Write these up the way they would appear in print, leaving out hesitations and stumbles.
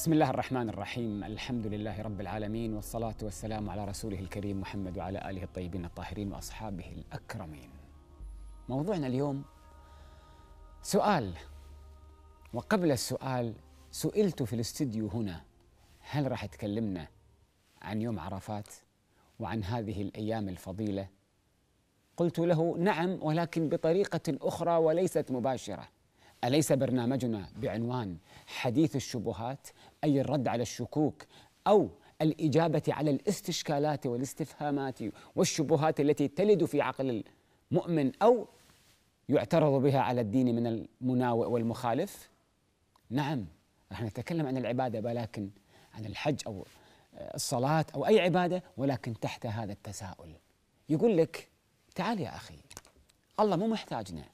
بسم الله الرحمن الرحيم. الحمد لله رب العالمين، والصلاة والسلام على رسوله الكريم محمد وعلى آله الطيبين الطاهرين وأصحابه الأكرمين. موضوعنا اليوم سؤال، وقبل السؤال سئلت في الاستديو هنا هل راح تكلمنا عن يوم عرفات وعن هذه الأيام الفضيلة؟ قلت له نعم، ولكن بطريقة أخرى وليست مباشرة. أليس برنامجنا بعنوان حديث الشبهات، أي الرد على الشكوك أو الإجابة على الاستشكالات والاستفهامات والشبهات التي تلد في عقل المؤمن أو يعترض بها على الدين من المناوئ والمخالف؟ نعم، رح نتكلم عن العبادة، ولكن عن الحج أو الصلاة أو أي عبادة، ولكن تحت هذا التساؤل. يقول لك تعال يا أخي، الله مو محتاجنا،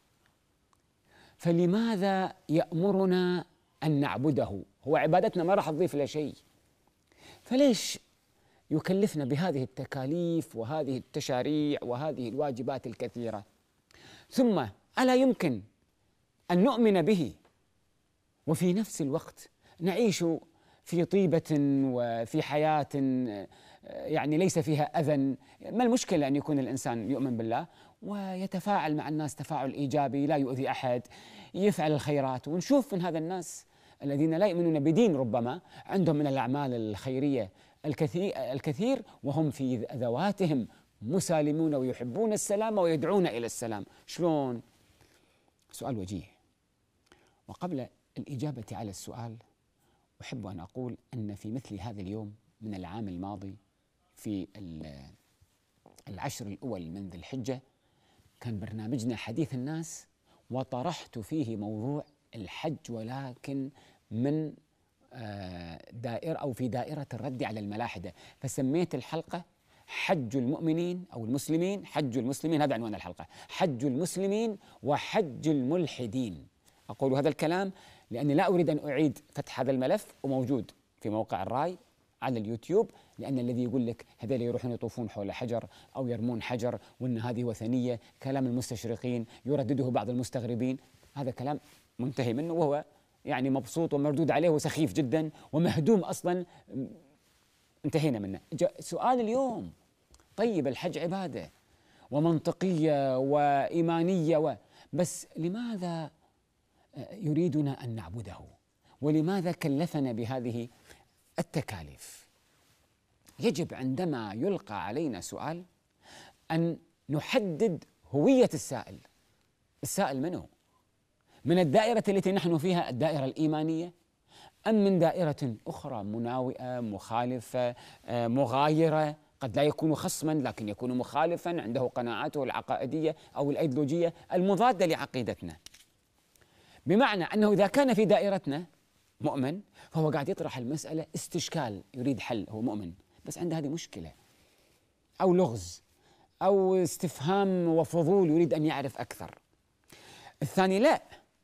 فلماذا يأمرنا أن نعبده؟ هو عبادتنا ما راح تضيف له شيء، فليش يكلفنا بهذه التكاليف وهذه التشاريع وهذه الواجبات الكثيرة؟ ثم ألا يمكن أن نؤمن به وفي نفس الوقت نعيش في طيبة وفي حياة يعني ليس فيها أذى؟ ما المشكلة أن يكون الإنسان يؤمن بالله ويتفاعل مع الناس تفاعل إيجابي، لا يؤذي أحد، يفعل الخيرات؟ ونشوف من هذا الناس الذين لا يؤمنون بدين ربما عندهم من الأعمال الخيرية الكثير وهم في ذواتهم مسالمون ويحبون السلام ويدعون إلى السلام. شلون؟ سؤال وجيه. وقبل الإجابة على السؤال أحب أن أقول أن في مثل هذا اليوم من العام الماضي في العشر الأول من ذي الحجة كان برنامجنا حديث الناس، وطرحت فيه موضوع الحج، ولكن من دائرة أو في دائرة الرد على الملاحدة، فسميت الحلقة حج المؤمنين أو المسلمين، حج المسلمين، هذا عنوان الحلقة، حج المسلمين وحج الملحدين. أقول هذا الكلام لأني لا أريد أن أعيد فتح هذا الملف، وموجود في موقع الراي على اليوتيوب، لأن الذي يقول لك هذول يروحون يطوفون حول حجر أو يرمون حجر وأن هذه وثنية، كلام المستشرقين يردده بعض المستغربين، هذا كلام منتهي منه، وهو يعني مبسوط ومردود عليه وسخيف جدا ومهدوم أصلا، انتهينا منه. سؤال اليوم، طيب الحج عبادة ومنطقية وإيمانية بس لماذا يريدنا أن نعبده؟ ولماذا كلفنا بهذه التكاليف؟ يجب عندما يلقى علينا سؤال أن نحدد هوية السائل. السائل من هو؟ من الدائرة التي نحن فيها، الدائرة الإيمانية، أم من دائرة أخرى مناوئة مخالفة مغايرة؟ قد لا يكون خصما لكن يكون مخالفا، عنده قناعاته العقائدية أو الأيديولوجية المضادة لعقيدتنا. بمعنى أنه إذا كان في دائرتنا مؤمن فهو قاعد يطرح المسألة استشكال، يريد حل، هو مؤمن بس عنده هذه مشكلة أو لغز أو استفهام وفضول، يريد أن يعرف أكثر. الثاني لا،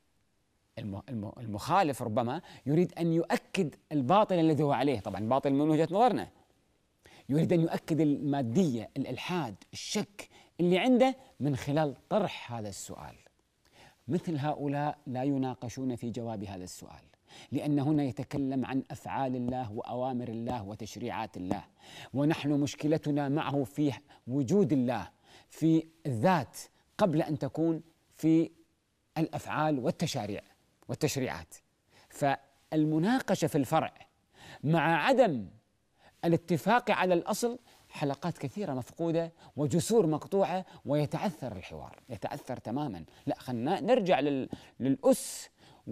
المخالف ربما يريد أن يؤكد الباطل الذي هو عليه، طبعا باطل من وجهة نظرنا، يريد أن يؤكد المادية، الإلحاد، الشك اللي عنده من خلال طرح هذا السؤال. مثل هؤلاء لا يناقشون في جواب هذا السؤال، لأن هنا يتكلم عن أفعال الله وأوامر الله وتشريعات الله، ونحن مشكلتنا معه في وجود الله في الذات قبل أن تكون في الأفعال والتشريعات. فالمناقشة في الفرع مع عدم الاتفاق على الأصل حلقات كثيرة مفقودة وجسور مقطوعة، ويتعثر الحوار، يتعثر تماما. لا، خلنا نرجع للأس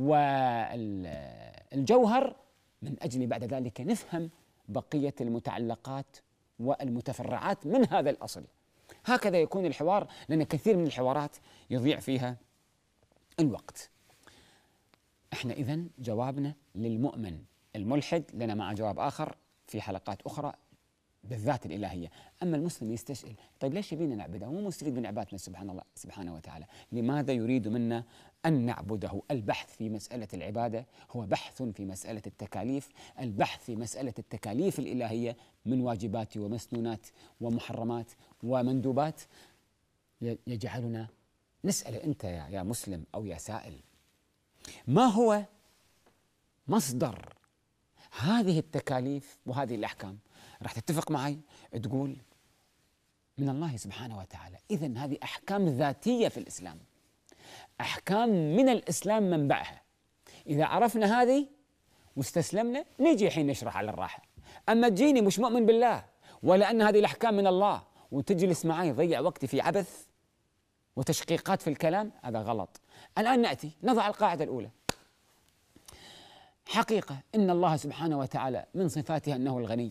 والجوهر من أجل بعد ذلك نفهم بقية المتعلقات والمتفرعات من هذا الأصل. هكذا يكون الحوار، لأن كثير من الحوارات يضيع فيها الوقت. احنا إذن جوابنا للمؤمن الملحد لنا مع جواب آخر في حلقات أخرى بالذات الإلهية. أما المسلم يستسأل طيب ليش يبينا نعبده؟ مو مستفيد من عبادتنا سبحان الله سبحانه وتعالى، لماذا يريد منا أن نعبده؟ البحث في مسألة العبادة هو بحث في مسألة التكاليف، البحث في مسألة التكاليف الإلهية من واجبات ومسنونات ومحرمات ومندوبات، يجعلنا نسأل أنت يا مسلم أو يا سائل، ما هو مصدر هذه التكاليف وهذه الأحكام راح تتفق معي تقول من الله سبحانه وتعالى. إذن هذه أحكام ذاتية في الإسلام، أحكام من الإسلام منبعها. إذا عرفنا هذه واستسلمنا نجي حين نشرح على الراحة. أما تجيني مش مؤمن بالله ولا أن هذه الأحكام من الله وتجلس معي ضيع وقتي في عبث وتشقيقات في الكلام، هذا غلط. الآن نأتي نضع القاعدة الأولى. حقيقة إن الله سبحانه وتعالى من صفاته أنه الغني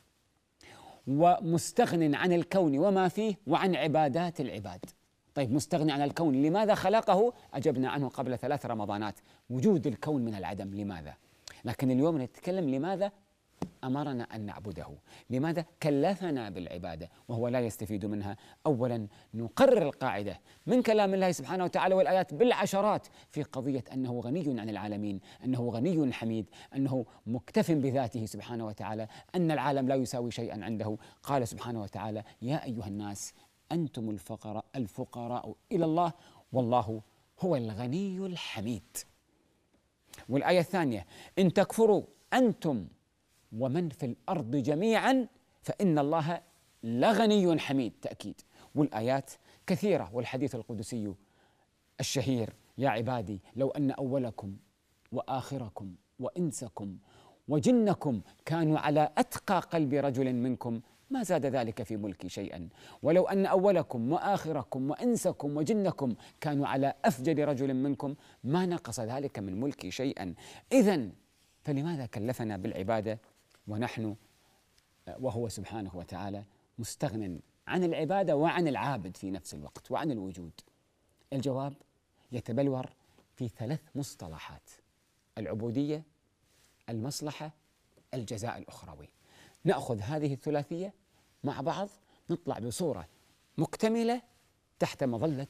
ومستغن عن الكون وما فيه وعن عبادات العباد. طيب مستغني عن الكون، لماذا خلقه؟ أجبنا عنه قبل 3 رمضانات، وجود الكون من العدم، لماذا؟ لكن اليوم نتكلم لماذا أمرنا أن نعبده، لماذا كلفنا بالعبادة وهو لا يستفيد منها. أولا نقرر القاعدة من كلام الله سبحانه وتعالى والآيات بالعشرات في قضية أنه غني عن العالمين، أنه غني حميد، أنه مكتف بذاته سبحانه وتعالى، أن العالم لا يساوي شيئا عنده. قال سبحانه وتعالى يا أيها الناس أنتم الفقراء إلى الله والله هو الغني الحميد. والآية الثانية إن تكفروا أنتم ومن في الأرض جميعا فإن الله لغني حميد، تأكيد. والآيات كثيرة، والحديث القدسي الشهير يا عبادي لو أن أولكم وآخركم وإنسكم وجنكم كانوا على أتقى قلب رجل منكم ما زاد ذلك في ملكي شيئا، ولو أن أولكم وآخركم وإنسكم وجنكم كانوا على أفجر رجل منكم ما نقص ذلك من ملكي شيئا. إذن فلماذا كلفنا بالعبادة ونحن وهو سبحانه وتعالى مستغن عن العبادة وعن العابد في نفس الوقت وعن الوجود؟ الجواب يتبلور في 3 مصطلحات: العبودية، المصلحة، الجزاء الأخروي. نأخذ هذه الثلاثية مع بعض نطلع بصورة مكتملة تحت مظلة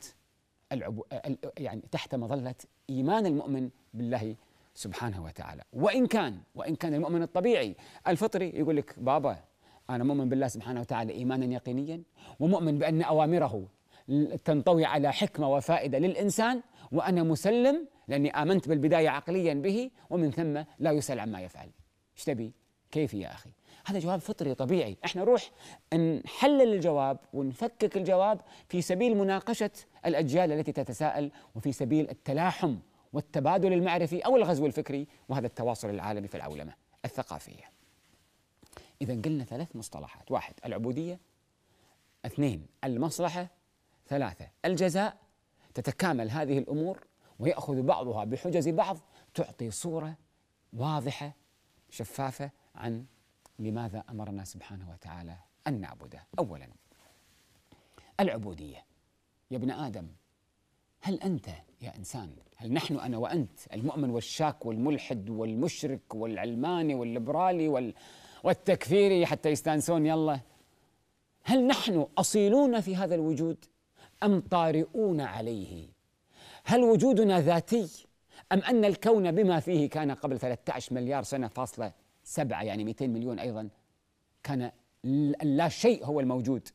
تحت مظلة إيمان المؤمن بالله سبحانه وتعالى. وإن كان المؤمن الطبيعي الفطري يقول لك بابا أنا مؤمن بالله سبحانه وتعالى إيمانا يقينيا، ومؤمن بأن أوامره تنطوي على حكمة وفائدة للإنسان، وأنا مسلم لأني آمنت بالبداية عقليا به، ومن ثم لا يسأل عما يفعل. إيش تبي؟ كيف يا أخي؟ هذا جواب فطري طبيعي. احنا نروح نحلل الجواب ونفكك الجواب في سبيل مناقشة الأجيال التي تتساءل، وفي سبيل التلاحم والتبادل المعرفي أو الغزو الفكري، وهذا التواصل العالمي في العولمة الثقافية. إذا قلنا 3 مصطلحات: 1 العبودية، 2 المصلحة، 3 الجزاء. تتكامل هذه الأمور ويأخذ بعضها بحجز بعض، تعطي صورة واضحة شفافة عن لماذا أمرنا سبحانه وتعالى أن نعبده. أولا العبودية. يا ابن آدم، هل أنت يا إنسان، هل نحن أنا وأنت المؤمن والشاك والملحد والمشرك والعلماني والليبرالي والتكفيري حتى يستانسون يلا، هل نحن أصيلون في هذا الوجود أم طارئون عليه؟ هل وجودنا ذاتي أم أن الكون بما فيه كان قبل 13 مليار سنة فاصلة 7 يعني 200 مليون أيضا كان لا شيء هو الموجود،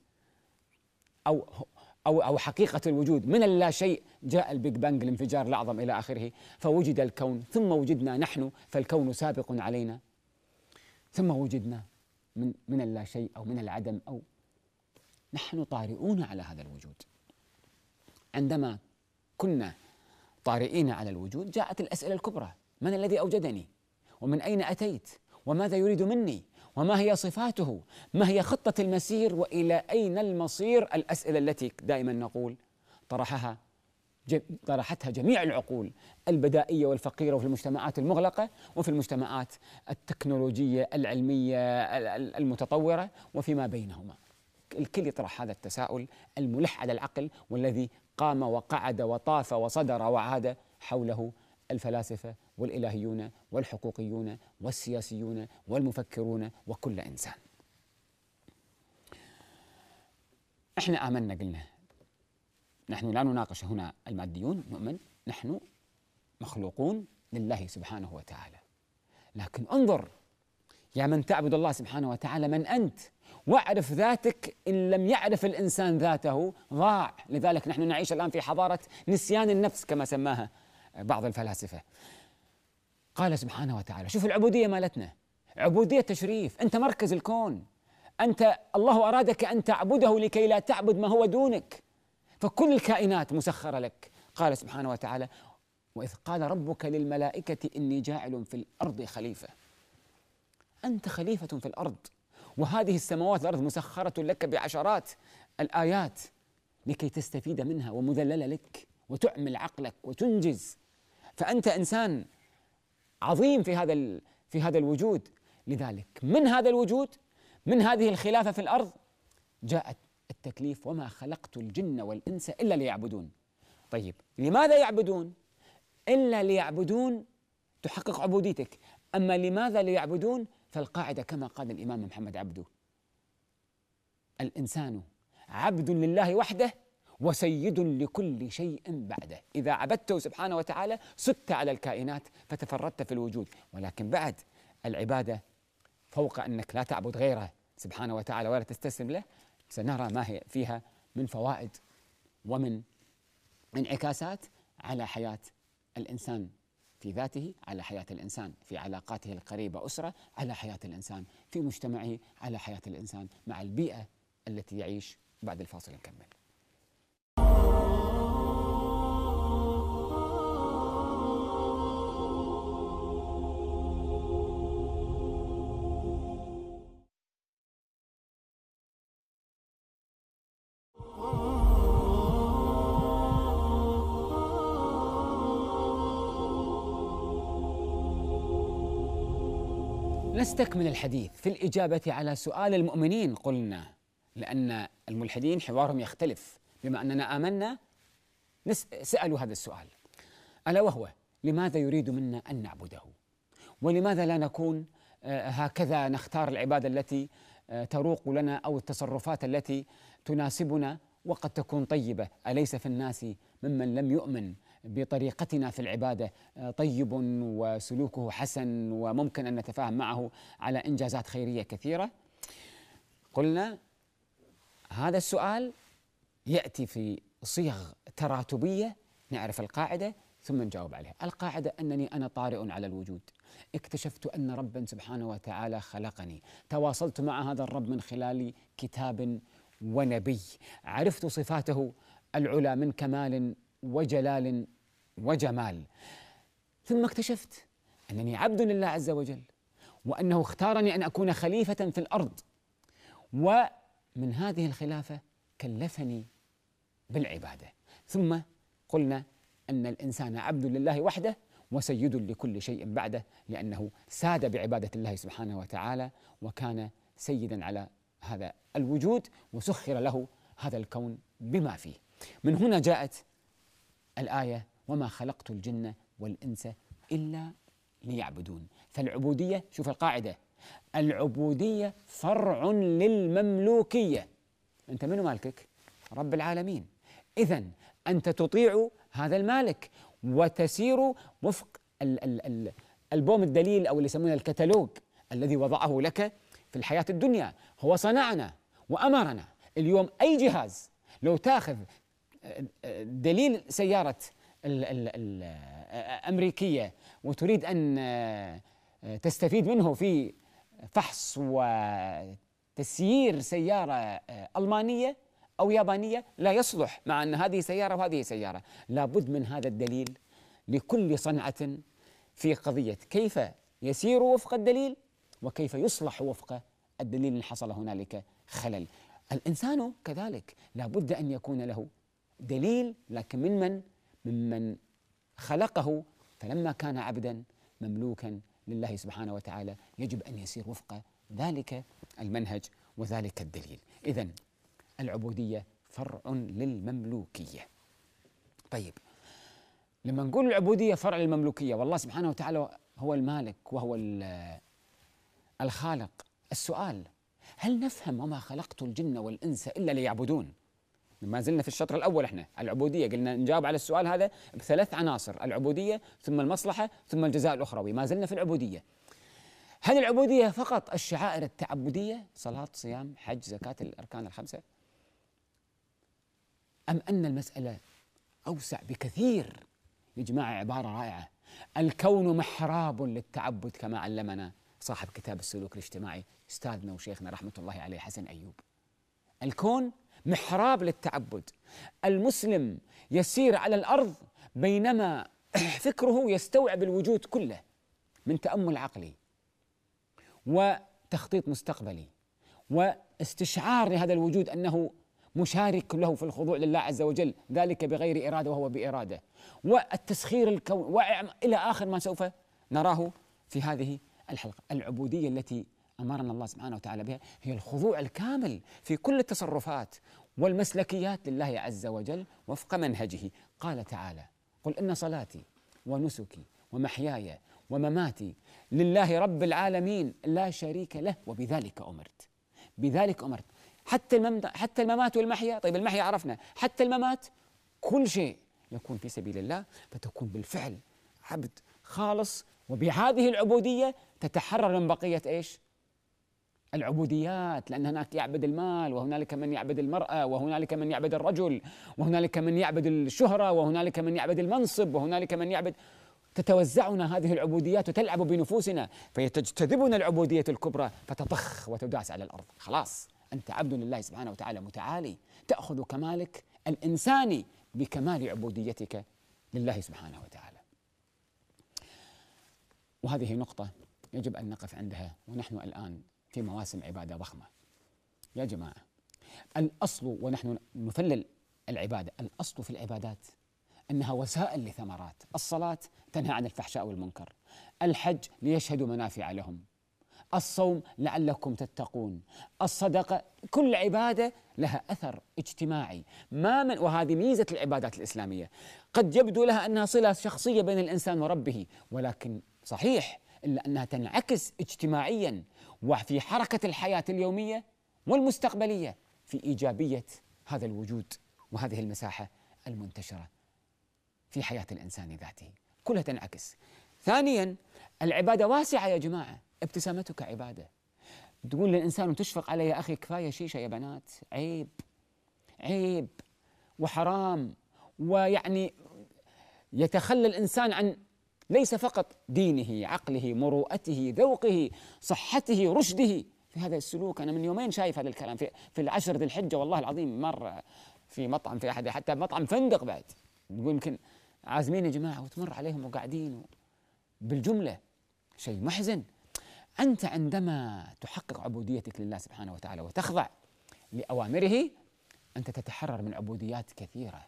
أو حقيقة الوجود من اللا شيء جاء البيج بانج الانفجار الأعظم إلى آخره، فوجد الكون ثم وجدنا نحن، فالكون سابق علينا ثم وجدنا من اللا شيء أو من العدم، أو نحن طارئون على هذا الوجود. عندما كنا طارئين على الوجود جاءت الأسئلة الكبرى: من الذي أوجدني؟ ومن أين أتيت؟ وماذا يريد مني؟ وما هي صفاته؟ ما هي خطة المسير؟ وإلى أين المصير؟ الأسئلة التي دائما نقول طرحتها جميع العقول البدائية والفقيرة، وفي المجتمعات المغلقة وفي المجتمعات التكنولوجية العلمية المتطورة وفيما بينهما. الكل يطرح هذا التساؤل الملح على العقل، والذي قام وقعد وطاف وصدر وعاد حوله الفلاسفة والإلهيون والحقوقيون والسياسيون والمفكرون وكل إنسان. احنا آمنا، قلنا نحن لا نناقش هنا الماديون، نؤمن نحن مخلوقون لله سبحانه وتعالى. لكن انظر يا من تعبد الله سبحانه وتعالى من أنت، واعرف ذاتك. إن لم يعرف الإنسان ذاته ضاع. لذلك نحن نعيش الآن في حضارة نسيان النفس كما سماها بعض الفلاسفة. قال سبحانه وتعالى، شوف العبودية مالتنا، عبودية تشريف، أنت مركز الكون، أنت الله أرادك أن تعبده لكي لا تعبد ما هو دونك، فكل الكائنات مسخرة لك. قال سبحانه وتعالى: وإذ قال ربك للملائكة إني جاعل في الأرض خليفة. أنت خليفة في الأرض، وهذه السماوات والأرض مسخرة لك بعشرات الآيات لكي تستفيد منها ومذللة لك وتعمل عقلك وتنجز. فأنت إنسان عظيم في هذا الوجود. لذلك من هذا الوجود، من هذه الخلافة في الأرض، جاء التكليف: وما خلقت الجن والإنس إلا ليعبدون. طيب لماذا يعبدون؟ إلا ليعبدون تحقق عبوديتك. أما لماذا ليعبدون؟ فالقاعدة كما قال الإمام محمد عبده: الإنسان عبد لله وحده وسيد لكل شيء بعده. إذا عبدته سبحانه وتعالى سدت على الكائنات فتفردت في الوجود. ولكن بعد العبادة، فوق أنك لا تعبد غيره سبحانه وتعالى ولا تستسلم له، سنرى ما هي فيها من فوائد ومن انعكاسات على حياة الإنسان في ذاته، على حياة الإنسان في علاقاته القريبة أسرة، على حياة الإنسان في مجتمعه، على حياة الإنسان مع البيئة التي يعيش. بعد الفاصل نكمل. نستكمل الحديث في الإجابة على سؤال المؤمنين. قلنا لأن الملحدين حوارهم يختلف، بما أننا آمنا سألوا هذا السؤال، ألا وهو: لماذا يريد منا أن نعبده؟ ولماذا لا نكون هكذا نختار العبادة التي تروق لنا أو التصرفات التي تناسبنا وقد تكون طيبة؟ أليس في الناس ممن لم يؤمن بطريقتنا في العبادة طيب وسلوكه حسن وممكن أن نتفاهم معه على إنجازات خيرية كثيرة؟ قلنا هذا السؤال يأتي في صيغ تراتبية، نعرف القاعدة ثم نجاوب عليها. القاعدة أنني أنا طارئ على الوجود، اكتشفت أن ربا سبحانه وتعالى خلقني، تواصلت مع هذا الرب من خلال كتاب ونبي، عرفت صفاته العلى من كمال وجلال وجمال، ثم اكتشفت أنني عبد لله عز وجل، وأنه اختارني أن أكون خليفة في الأرض، ومن هذه الخلافة كلفني بالعبادة. ثم قلنا أن الإنسان عبد لله وحده وسيد لكل شيء بعده، لأنه ساد بعبادة الله سبحانه وتعالى وكان سيدا على هذا الوجود وسخر له هذا الكون بما فيه. من هنا جاءت الآية: وما خلقت الجن والإنس إلا ليعبدون. فالعبودية، شوف القاعدة، العبودية فرع للمملوكية. أنت منو مالكك؟ رب العالمين. إذن أنت تطيع هذا المالك وتسير وفق البوم الدليل أو اللي يسمونه الكتالوج الذي وضعه لك في الحياة الدنيا. هو صنعنا وأمرنا. اليوم أي جهاز لو تأخذ دليل سيارة الأمريكية وتريد أن تستفيد منه في فحص وتسيير سيارة ألمانية أو يابانية لا يصلح، مع أن هذه سيارة وهذه سيارة. لابد من هذا الدليل لكل صنعة في قضية كيف يسير وفق الدليل وكيف يصلح وفق الدليل إن حصل هنالك خلل. الإنسان كذلك لابد أن يكون له دليل، لكن ممن خلقه، فلما كان عبدا مملوكا لله سبحانه وتعالى يجب أن يسير وفق ذلك المنهج وذلك الدليل. إذن العبودية فرع للمملوكية. طيب، لما نقول العبودية فرع للمملوكية والله سبحانه وتعالى هو المالك وهو الخالق، السؤال: هل نفهم وما خلقت الجن والإنس إلا ليعبدون؟ ما زلنا في الشطر الأول، احنا العبودية قلنا نجاوب على السؤال هذا بثلاث عناصر: العبودية ثم المصلحة ثم الجزاء الأخروي. ما زلنا في العبودية. هل العبودية فقط الشعائر التعبدية، صلاة صيام حج زكاة الأركان الخمسة، أم أن المسألة أوسع بكثير؟ يا جماعة عبارة رائعة: الكون محراب للتعبد كما علمنا صاحب كتاب السلوك الاجتماعي أستاذنا وشيخنا رحمة الله عليه حسن أيوب. الكون محراب للتعبد، المسلم يسير على الأرض بينما فكره يستوعب الوجود كله من تأمل عقلي وتخطيط مستقبلي واستشعار لهذا الوجود أنه مشارك له في الخضوع لله عز وجل، ذلك بغير إرادة وهو بإرادة، والتسخير الكون إلى آخر ما سوف نراه في هذه الحلقة. العبودية التي أمرنا الله سبحانه وتعالى بها هي الخضوع الكامل في كل التصرفات والمسلكيات لله عز وجل وفق منهجه. قال تعالى: قل إن صلاتي ونسكي ومحياي ومماتي لله رب العالمين لا شريك له وبذلك أمرت. بذلك أمرت. حتى الممات والمحيا. طيب المحيا عرفنا، حتى الممات كل شيء يكون في سبيل الله، فتكون بالفعل عبد خالص، وبهذه العبودية تتحرر من بقية إيش؟ العبوديات، لأن هناك يعبد المال، وهنالك من يعبد المرأة، وهنالك من يعبد الرجل، وهنالك من يعبد الشهرة، وهنالك من يعبد المنصب، وهنالك من يعبد. تتوزعنا هذه العبوديات وتلعب بنفوسنا، فيتجتذبنا العبودية الكبرى فتطخ وتداس على الأرض. خلاص أنت عبد لله سبحانه وتعالى متعالي، تأخذ كمالك الإنساني بكمال عبوديتك لله سبحانه وتعالى. وهذه نقطة يجب أن نقف عندها، ونحن الآن في مواسم عبادة ضخمة. يا جماعة، الأصل ونحن نفلل العبادة، الأصل في العبادات أنها وسائل لثمرات. الصلاة تنهى عن الفحشاء والمنكر، الحج ليشهدوا منافع لهم، الصوم لعلكم تتقون، الصدقة، كل عبادة لها أثر اجتماعي. وهذه ميزة العبادات الإسلامية. قد يبدو لها أنها صلة شخصية بين الإنسان وربه، ولكن صحيح إلا أنها تنعكس اجتماعيا وفي حركة الحياة اليومية والمستقبلية في إيجابية هذا الوجود وهذه المساحة المنتشرة في حياة الإنسان ذاته، كلها تنعكس. ثانيا، العبادة واسعة يا جماعة. ابتسامتك عبادة. تقول للإنسان وتشفق عليه: يا أخي كفاية شيشة يا بنات، عيب عيب وحرام. ويعني يتخلى الإنسان عن ليس فقط دينه، عقله، مروءته، ذوقه، صحته، رشده في هذا السلوك. أنا من يومين شايف هذا الكلام في العشر ذي الحجة، والله العظيم، مرة في مطعم، في أحد حتى مطعم فندق بعد، يقول يمكن عازمين يا جماعة وتمر عليهم وقاعدين بالجملة. شيء محزن. أنت عندما تحقق عبوديتك لله سبحانه وتعالى وتخضع لأوامره، أنت تتحرر من عبوديات كثيرة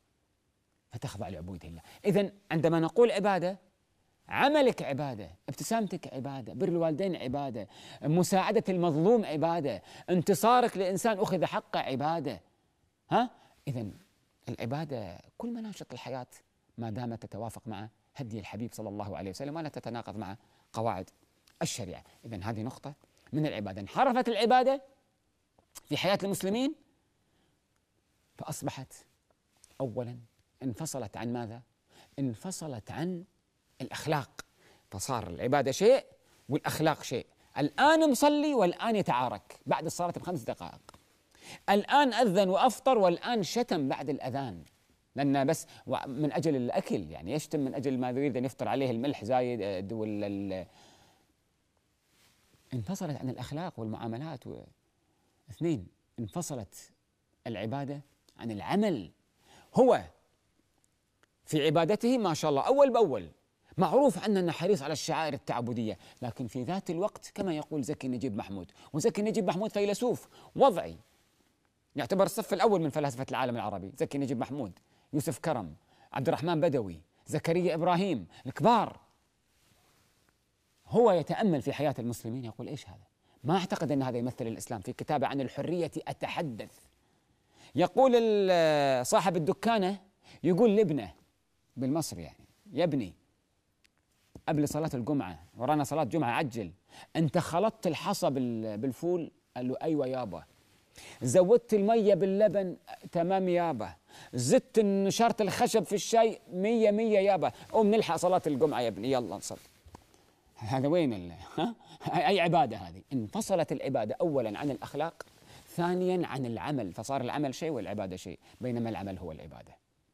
فتخضع لعبودية الله. إذن عندما نقول عبادة، عملك عبادة، ابتسامتك عبادة، بر الوالدين عبادة، مساعدة المظلوم عبادة، انتصارك لإنسان أخذ حقه عبادة. إذن العبادة كل مناشط الحياة ما دامت تتوافق مع هدي الحبيب صلى الله عليه وسلم ولا تتناقض مع قواعد الشريعة. إذن هذه نقطة من العبادة. انحرفت العبادة في حياة المسلمين فأصبحت أولا انفصلت عن ماذا؟ انفصلت عن الأخلاق، فصار العبادة شيء والأخلاق شيء. الآن مصلي والآن يتعارك بعد الصلاة ب5 دقائق، الآن أذن وأفطر والآن شتم بعد الأذان، لأن بس من أجل الأكل، يعني يشتم من أجل ما يريد أن يفطر عليه الملح زايد. انفصلت عن الأخلاق والمعاملات. 2، انفصلت العبادة عن العمل. هو في عبادته ما شاء الله أول بأول معروف عنه أنه حريص على الشعائر التعبدية، لكن في ذات الوقت كما يقول زكي نجيب محمود، وزكي نجيب محمود فيلسوف وضعي يعتبر الصف الأول من فلاسفة العالم العربي. زكي نجيب محمود، يوسف كرم، عبد الرحمن بدوي، زكريا إبراهيم، الكبار. هو يتأمل في حياة المسلمين يقول: إيش هذا؟ ما أعتقد أن هذا يمثل الإسلام. في كتابه عن الحرية أتحدث يقول صاحب الدكانة يقول لابنه بالمصري، يعني: يا ابني، قبل صلاة الجمعة ورانا صلاة جمعة، عجل، أنت خلطت الحصى بالفول؟ قال له: أيوة يابا. زودت المية باللبن؟ تمام يابا. زدت نشارة الخشب في الشاي؟ 100 100 يابا. قوم نلحق صلاة الجمعة يا ابني، يلا نصلي. هذا وين أي عبادة هذه؟ انفصلت العبادة أولا عن الأخلاق، ثانيا عن العمل، فصار العمل شيء والعبادة شيء، بينما العمل هو العبادة.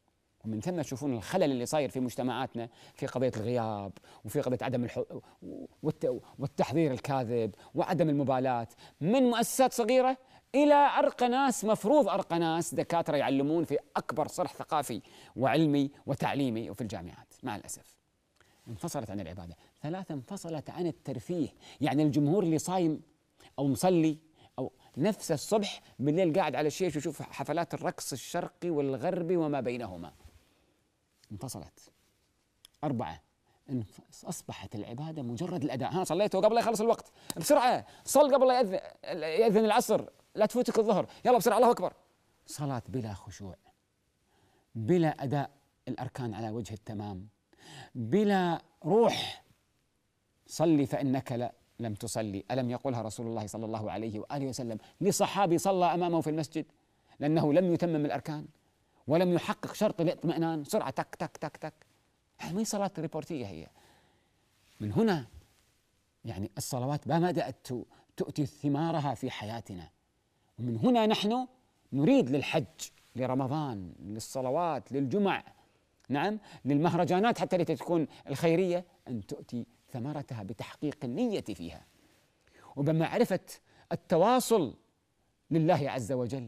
ومن ثم تشوفون الخلل اللي صاير في مجتمعاتنا في قضية الغياب، وفي قضية عدم والتحذير الكاذب وعدم المبالاة، من مؤسسات صغيرة إلى أرقى ناس، مفروض أرقى ناس دكاترة يعلمون في أكبر صرح ثقافي وعلمي وتعليمي وفي الجامعات. مع الأسف انفصلت عن العبادة. ثلاثة، انفصلت عن الترفيه. يعني الجمهور اللي صايم أو مصلي أو نفس الصبح بالليل قاعد على الشيش ويشوف حفلات الرقص الشرقي والغربي وما بينهما، انفصلت. أربعة، أصبحت العبادة مجرد الأداء. ها صليت وقبل لا يخلص الوقت بسرعة، صل قبل لا يأذن العصر، لا تفوتك الظهر، يلا بسرعة الله أكبر. صلاة بلا خشوع، بلا أداء الأركان على وجه التمام، بلا روح. صلي فإنك لم تصلي، ألم يقولها رسول الله صلى الله عليه وآله وسلم لصحابي صلى أمامه في المسجد لأنه لم يتمم الأركان ولم يحقق شرط الاطمئنان، سرعة تك تك تك تك. هذه ما صلاة ريبورتية هي. من هنا يعني الصلوات ما بدأت تؤتي ثمارها في حياتنا، ومن هنا نحن نريد للحج، لرمضان، للصلوات، للجمع، نعم، للمهرجانات حتى لتكون الخيرية، أن تؤتي ثمرتها بتحقيق النية فيها وبمعرفة التواصل لله عز وجل.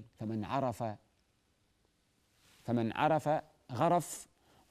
فمن عرف غرف،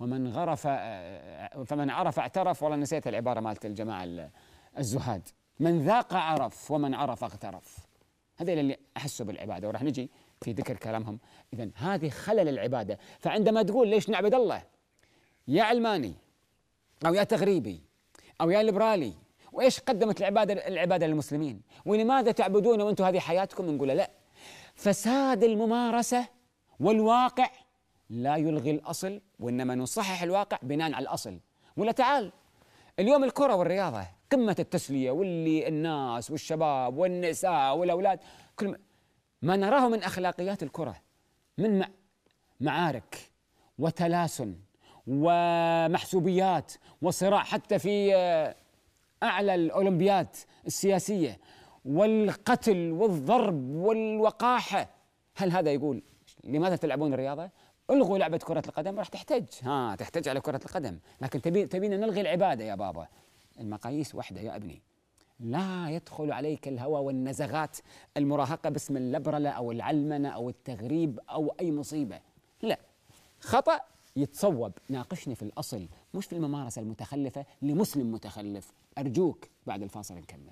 فمن عرف اعترف. والله نسيت العبارة مالت الجماعة الزهاد، من ذاق عرف ومن عرف اغترف. هذا اللي أحسه بالعبادة، وراح نجي في ذكر كلامهم. إذن هذه خلل العبادة. فعندما تقول ليش نعبد الله يا علماني أو يا تغريبي أو يا ليبرالي، وإيش قدمت العبادة للمسلمين، ولماذا تعبدون وأنتم هذه حياتكم، نقول لا، فساد الممارسة والواقع لا يلغي الأصل، وإنما نصحح الواقع بناء على الأصل. ولا تعال اليوم الكرة والرياضة قمة التسلية، واللي الناس والشباب والنساء والأولاد كل ما نراه من أخلاقيات الكرة من معارك وتلاسن ومحسوبيات وصراع، حتى في أعلى الأولمبياد السياسية، والقتل والضرب والوقاحة. هل هذا يقول لماذا تلعبون الرياضة؟ الغوا لعبة كرة القدم، راح تحتج على كرة القدم، لكن تبينا نلغي العبادة يا بابا. المقاييس واحدة يا ابني، لا يدخل عليك الهوى والنزغات المراهقة باسم اللبرلة أو العلمنة أو التغريب أو أي مصيبة. لا، خطأ يتصوب، ناقشني في الأصل مش في الممارسة المتخلفة لمسلم متخلف. أرجوك بعد الفاصل نكمل.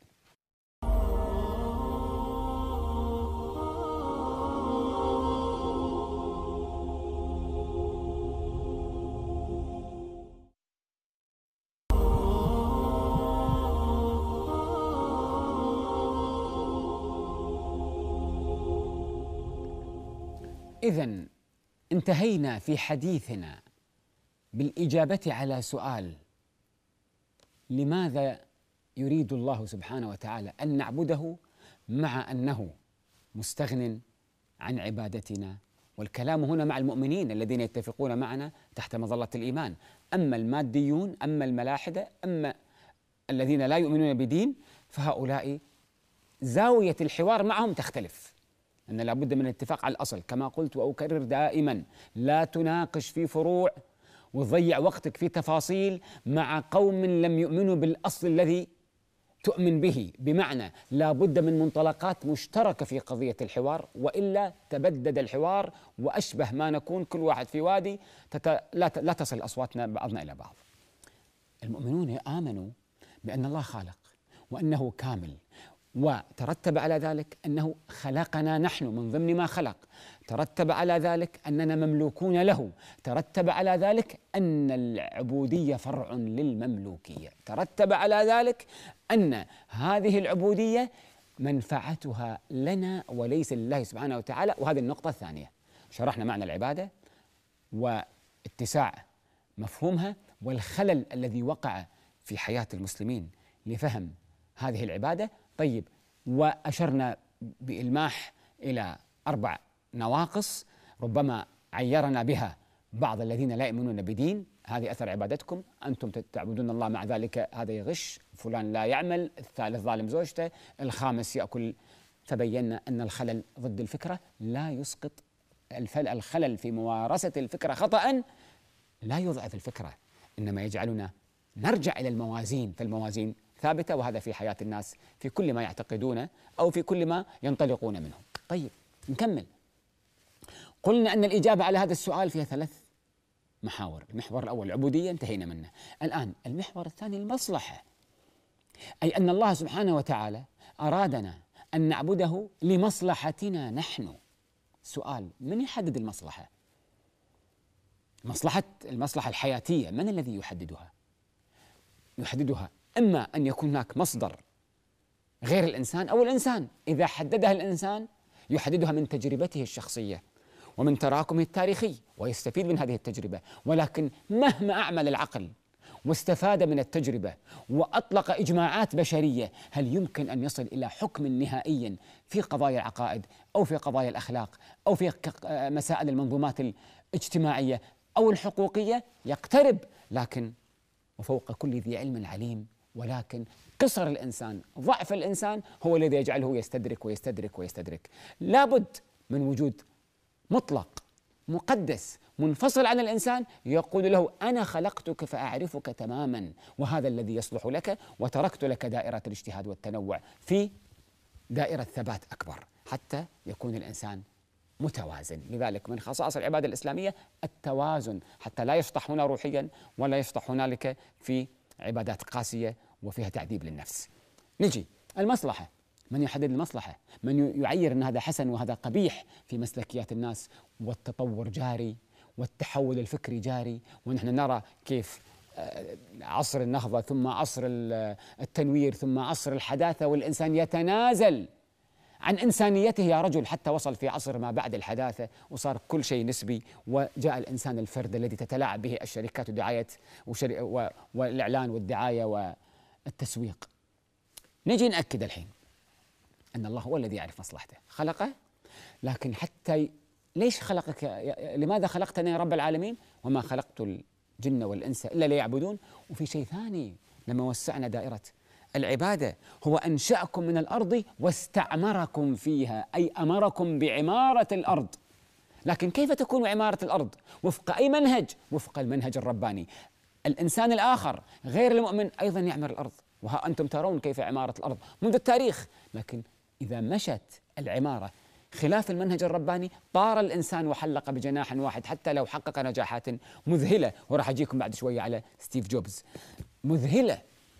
إذن انتهينا في حديثنا بالإجابة على سؤال: لماذا يريد الله سبحانه وتعالى أن نعبده مع أنه مستغن عن عبادتنا؟ والكلام هنا مع المؤمنين الذين يتفقون معنا تحت مظلة الإيمان. أما الماديون، أما الملاحدة، أما الذين لا يؤمنون بدين، فهؤلاء زاوية الحوار معهم تختلف. أن لابد من الاتفاق على الأصل. كما قلت وأكرر دائما، لا تناقش في فروع وتضيع وقتك في تفاصيل مع قوم لم يؤمنوا بالأصل الذي تؤمن به. بمعنى لابد من منطلقات مشتركة في قضية الحوار، وإلا تبدد الحوار وأشبه ما نكون كل واحد في وادي لا تصل أصواتنا بعضنا إلى بعض. المؤمنون آمنوا بأن الله خالق وأنه كامل، وترتب على ذلك أنه خلقنا نحن من ضمن ما خلق، ترتب على ذلك أننا مملوكون له، ترتب على ذلك أن العبودية فرع للمملوكية، ترتب على ذلك أن هذه العبودية منفعتها لنا وليس لله سبحانه وتعالى. وهذه النقطة الثانية، شرحنا معنى العبادة واتساع مفهومها والخلل الذي وقع في حياة المسلمين لفهم هذه العبادة. طيب، وأشرنا بإلماح إلى 4 نواقص ربما عيرنا بها بعض الذين لا يؤمنون بدين. هذه أثر عبادتكم، أنتم تعبدون الله مع ذلك هذا يغش، فلان لا يعمل، الثالث ظالم زوجته، الخامس يأكل. فبينا أن الخلل ضد الفكرة لا يسقط الخلل في ممارسة الفكرة خطأ لا يضعف الفكرة، إنما يجعلنا نرجع إلى الموازين، فالموازين ثابتة، وهذا في حياة الناس في كل ما يعتقدونه أو في كل ما ينطلقون منه. طيب نكمل. قلنا أن الإجابة على هذا السؤال فيها 3 محاور. المحور الأول العبودية، انتهينا منه. الآن المحور الثاني المصلحة، أي أن الله سبحانه وتعالى أرادنا أن نعبده لمصلحتنا نحن. سؤال: من يحدد المصلحة؟ المصلحة الحياتية من الذي يحددها؟ يحددها إما أن يكون هناك مصدر غير الإنسان، أو الإنسان إذا حددها الإنسان يحددها من تجربته الشخصية ومن تراكمه التاريخي ويستفيد من هذه التجربة. ولكن مهما أعمل العقل واستفاد من التجربة وأطلق إجماعات بشرية، هل يمكن أن يصل إلى حكم نهائي في قضايا العقائد أو في قضايا الأخلاق أو في مسائل المنظومات الاجتماعية أو الحقوقية؟ يقترب، لكن وفوق كل ذي علم عليم. ولكن قصر الإنسان، ضعف الإنسان هو الذي يجعله يستدرك ويستدرك ويستدرك. لابد من وجود مطلق مقدس منفصل عن الإنسان يقول له: أنا خلقتك فأعرفك تماما، وهذا الذي يصلح لك، وتركت لك دائرة الاجتهاد والتنوع في دائرة ثبات أكبر حتى يكون الإنسان متوازن. لذلك من خصائص العبادة الإسلامية التوازن، حتى لا يشطح هنا روحيا ولا يشطح هنالك في عبادات قاسية وفيها تعذيب للنفس. نجي المصلحة. من يحدد المصلحة؟ من يعير أن هذا حسن وهذا قبيح في مسلكيات الناس؟ والتطور جاري والتحول الفكري جاري، ونحن نرى كيف عصر النهضة ثم عصر التنوير ثم عصر الحداثة، والإنسان يتنازل عن إنسانيته يا رجل حتى وصل في عصر ما بعد الحداثة وصار كل شيء نسبي، وجاء الإنسان الفرد الذي تتلاعب به الشركات ودعاية والإعلان والدعاية والتسويق. نجي نأكد الحين أن الله هو الذي يعرف مصلحته، خلقه، لكن حتى ليش خلقك؟ لماذا خلقتنا يا رب العالمين؟ وما خلقت الجن والإنس إلا ليعبدون. وفي شيء ثاني لما وسعنا دائرة العبادة: هو أنشأكم من الأرض واستعمركم فيها، أي أمركم بعمارة الأرض. لكن كيف تكون عمارة الأرض؟ وفق أي منهج؟ وفق المنهج الرباني. الإنسان الآخر غير المؤمن أيضا يعمر الأرض، وها أنتم ترون كيف عمارة الأرض منذ التاريخ. لكن إذا مشت العمارة خلاف المنهج الرباني طار الإنسان وحلق بجناح واحد، حتى لو حقق نجاحات مذهلة، وراح أجيكم بعد شوية على ستيف جوبز، مذهلة،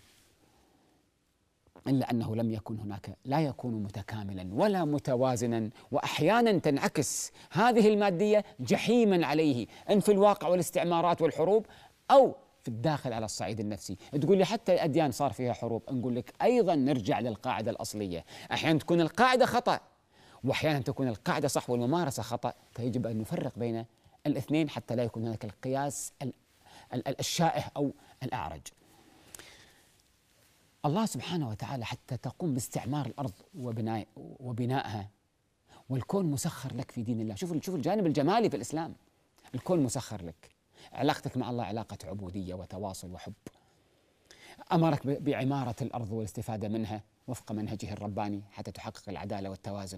إلا أنه لم يكن هناك، لا يكون متكاملا ولا متوازنا. وأحيانا تنعكس هذه المادية جحيما عليه، إن في الواقع والاستعمارات والحروب أو في الداخل على الصعيد النفسي. تقول لي حتى الأديان صار فيها حروب، نقول لك أيضا نرجع للقاعدة الأصلية. أحيانا تكون القاعدة خطأ وأحيانا تكون القاعدة صح والممارسة خطأ، فيجب أن نفرق بين الاثنين حتى لا يكون هناك القياس الشائه أو الأعرج. الله سبحانه وتعالى حتى تقوم باستعمار الأرض وبنائها، والكون مسخر لك في دين الله. شوف الجانب الجمالي في الإسلام، الكون مسخر لك. علاقتك مع الله علاقة عبودية وتواصل وحب. أمرك بعمارة الأرض والاستفادة منها وفق منهجه الرباني حتى تحقق العدالة والتوازن.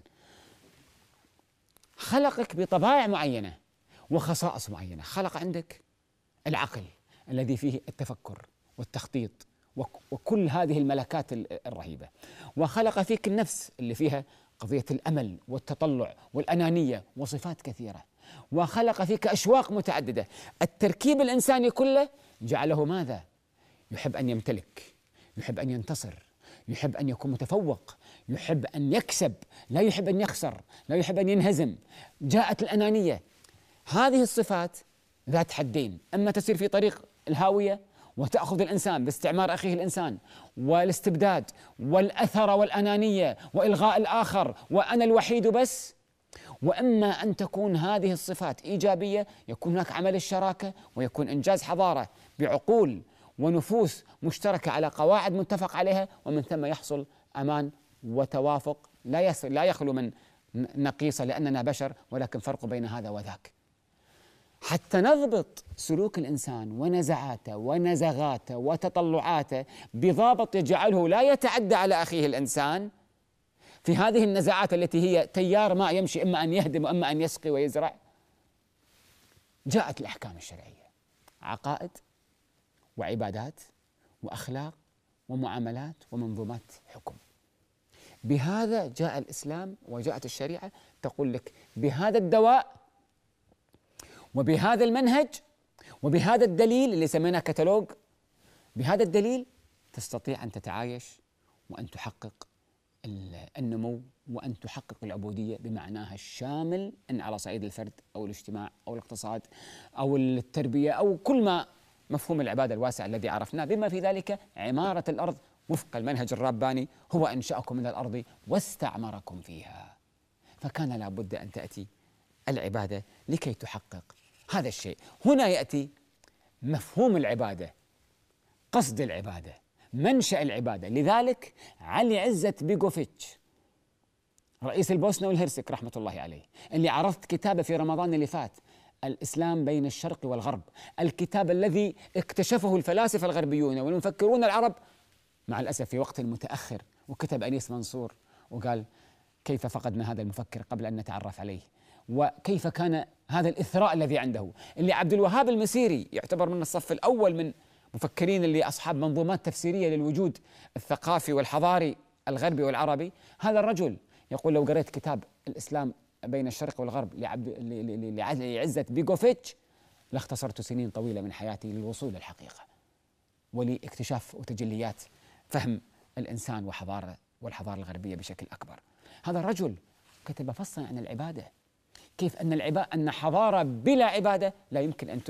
خلقك بطبائع معينة وخصائص معينة. خلق عندك العقل الذي فيه التفكر والتخطيط وكل هذه الملكات الرهيبة، وخلق فيك النفس اللي فيها قضية الأمل والتطلع والأنانية وصفات كثيرة، وخلق فيك أشواق متعددة. التركيب الإنساني كله جعله ماذا؟ يحب أن يمتلك، يحب أن ينتصر، يحب أن يكون متفوق، يحب أن يكسب، لا يحب أن يخسر، لا يحب أن ينهزم. جاءت الأنانية. هذه الصفات ذات حدين، أما تسير في طريق الهاوية وتأخذ الإنسان باستعمار أخيه الإنسان والاستبداد والأثر والأنانية وإلغاء الآخر وأنا الوحيد بس، وإما أن تكون هذه الصفات إيجابية، يكون هناك عمل الشراكة ويكون إنجاز حضارة بعقول ونفوس مشتركة على قواعد متفق عليها، ومن ثم يحصل أمان وتوافق لا يخلو من نقيصة لأننا بشر، ولكن فرق بين هذا وذاك. حتى نضبط سلوك الإنسان ونزعاته ونزغاته وتطلعاته بضابط يجعله لا يتعدى على أخيه الإنسان في هذه النزعات التي هي تيار ماء يمشي إما أن يهدم وإما أن يسقي ويزرع. جاءت الأحكام الشرعية عقائد وعبادات وأخلاق ومعاملات ومنظومات حكم. بهذا جاء الإسلام وجاءت الشريعة تقول لك بهذا الدواء وبهذا المنهج وبهذا الدليل اللي سميناه كتالوج، بهذا الدليل تستطيع أن تتعايش وأن تحقق النمو وأن تحقق العبودية بمعناها الشامل، إن على صعيد الفرد أو الاجتماع أو الاقتصاد أو التربية أو كل ما مفهوم العبادة الواسع الذي عرفناه، بما في ذلك عمارة الأرض وفق المنهج الرباني. هو أنشأكم من الأرض واستعمركم فيها، فكان لابد أن تأتي العبادة لكي تحقق هذا الشيء. هنا يأتي مفهوم العبادة، قصد العبادة، منشأ العبادة. لذلك علي عزت بيغوفيتش رئيس البوسنة والهرسك رحمة الله عليه، اللي عرضت كتابه في رمضان اللي فات، الإسلام بين الشرق والغرب، الكتاب الذي اكتشفه الفلاسفة الغربيون والمفكرون العرب مع الأسف في وقت متأخر، وكتب أنيس منصور وقال كيف فقدنا هذا المفكر قبل أن نتعرف عليه، وكيف كان هذا الإثراء الذي عنده، اللي عبد الوهاب المسيري يعتبر من الصف الأول من مفكرين اللي أصحاب منظومات تفسيرية للوجود الثقافي والحضاري الغربي والعربي. هذا الرجل يقول لو قرأت كتاب الإسلام بين الشرق والغرب لعلي عزت بيغوفيتش لاختصرت سنين طويلة من حياتي للوصول للحقيقة ولاكتشاف وتجليات فهم الإنسان والحضارة الغربية بشكل أكبر. هذا الرجل كتب فصلا عن العبادة، كيف أن حضارة بلا عبادة لا يمكن أن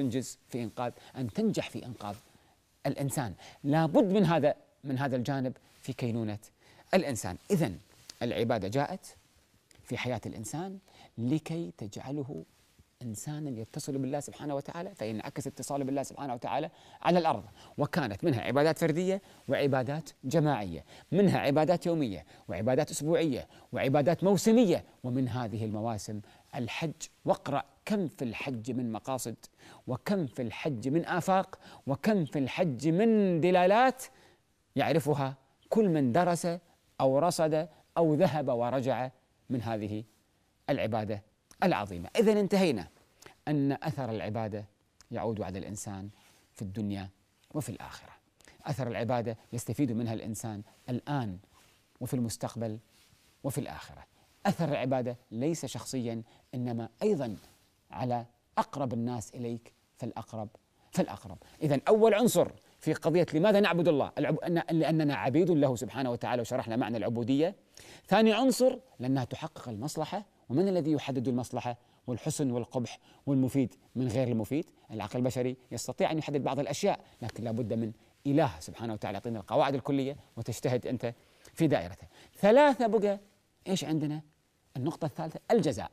تنجح في إنقاذ الإنسان. لابد من هذا الجانب في كينونة الإنسان. إذن العبادة جاءت في حياة الإنسان لكي تجعله إنسانا يتصل بالله سبحانه وتعالى، فينعكس اتصاله بالله سبحانه وتعالى على الأرض. وكانت منها عبادات فردية وعبادات جماعية، منها عبادات يومية وعبادات أسبوعية وعبادات موسمية، ومن هذه المواسم الحج. واقرأ كم في الحج من مقاصد، وكم في الحج من آفاق، وكم في الحج من دلالات يعرفها كل من درس أو رصد أو ذهب ورجع من هذه العبادة العظيمة. إذن انتهينا أن أثر العبادة يعود على الإنسان في الدنيا وفي الآخرة. أثر العبادة يستفيد منها الإنسان الآن وفي المستقبل وفي الآخرة. أثر العبادة ليس شخصيا، إنما أيضا على أقرب الناس إليك فالأقرب فالأقرب. إذن أول عنصر في قضية لماذا نعبد الله لأننا عبيد له سبحانه وتعالى، وشرحنا معنى العبودية. ثاني عنصر لأنها تحقق المصلحة، ومن الذي يحدد المصلحة والحسن والقبح والمفيد من غير المفيد؟ العقل البشري يستطيع أن يحدد بعض الأشياء، لكن لا بد من إله سبحانه وتعالى يعطينا القواعد الكلية وتجتهد أنت في دائرته. ثلاثة بقى إيش عندنا؟ النقطة الثالثة الجزاء.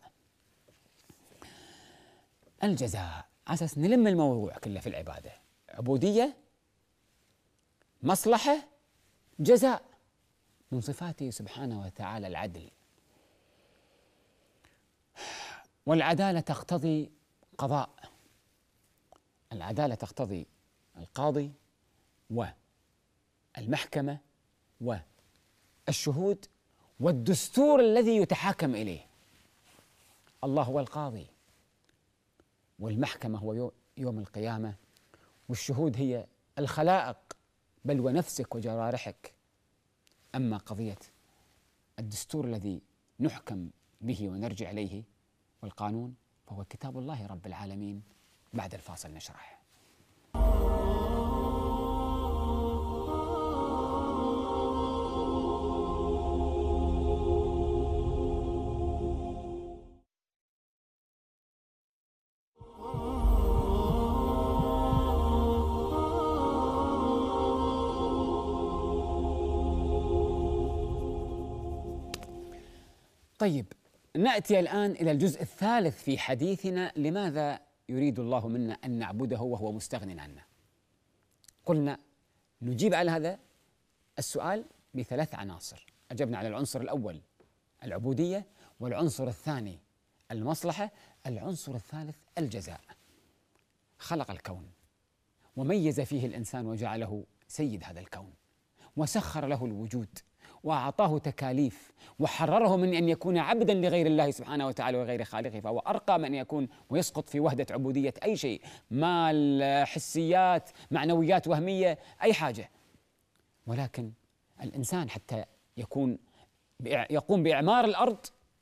الجزاء على أساس نلم الموضوع كله في العبادة: عبودية، مصلحة، جزاء. من صفاته سبحانه وتعالى العدل، والعدالة تقتضي قضاء، العدالة تقتضي القاضي والمحكمة والشهود والدستور الذي يتحاكم إليه. الله هو القاضي، والمحكمة هو يوم القيامة، والشهود هي الخلائق بل ونفسك وجوارحك. أما قضية الدستور الذي نحكم به ونرجع إليه والقانون فهو كتاب الله رب العالمين. بعد الفاصل نشرح. طيب، نأتي الآن إلى الجزء الثالث في حديثنا: لماذا يريد الله منا أن نعبده وهو مستغن عنا؟ قلنا نجيب على هذا السؤال بثلاث عناصر. أجبنا على العنصر الأول العبودية، والعنصر الثاني المصلحة، العنصر الثالث الجزاء. خلق الكون وميز فيه الإنسان وجعله سيد هذا الكون، وسخر له الوجود وأعطاه تكاليف وحرره من أن يكون عبدا لغير الله سبحانه وتعالى وغير خالقه، فهو أرقى من أن يكون ويسقط في وحدة عبودية أي شيء، مال، حسيات، معنويات وهمية، أي حاجة. ولكن الإنسان حتى يقوم بإعمار الأرض